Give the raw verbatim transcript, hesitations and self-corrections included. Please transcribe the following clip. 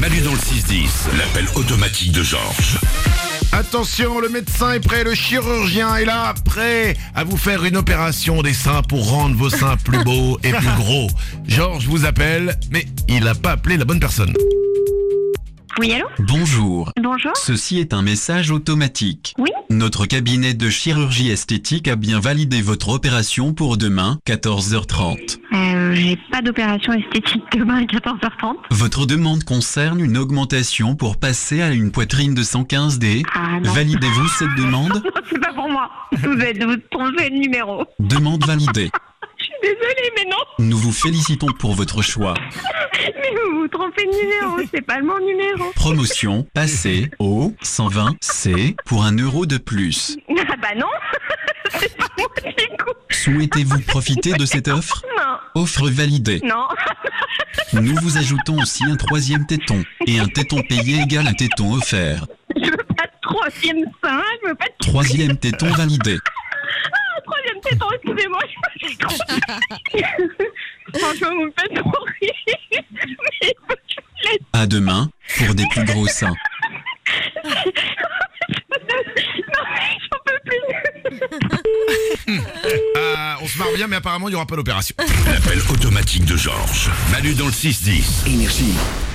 Manu dans le six dix, l'appel automatique de Georges. Attention, le médecin est prêt, le chirurgien est là, prêt à vous faire une opération des seins pour rendre vos seins plus beaux et plus gros. Georges vous appelle, mais il n'a pas appelé la bonne personne. Oui, allô? Bonjour. Bonjour. Ceci est un message automatique. Oui? Notre cabinet de chirurgie esthétique a bien validé votre opération pour demain, quatorze heures trente. Euh, j'ai pas d'opération esthétique demain à quatorze heures trente. Votre demande concerne une augmentation pour passer à une poitrine de cent quinze D. Ah non. Validez-vous cette demande? Non, c'est pas pour moi. Vous êtes, vous trompez de numéro. Demande validée. Je suis désolée, mais non. Nous vous félicitons pour votre choix. Mais vous vous trompez de numéro, c'est pas le mon numéro. Promotion, passez au cent vingt C pour un euro de plus. Ah bah non. C'est pas moi qui coup. Souhaitez-vous profiter de cette offre? Non, Offre validée. non. Nous vous ajoutons aussi un troisième téton. Et un téton payé égale un téton offert. Je veux pas de troisième sein, je veux pas de Troisième téton validé. troisième téton, excusez-moi, je me suis trompée. Franchement, vous me faites trop rire. Mais je vous laisse. À demain pour des plus gros seins. Non, j'en peux plus. Ah, on se marre bien, mais apparemment il n'y aura pas d'opération. L'appel automatique de Georges. Manu dans le six dix. Énergie.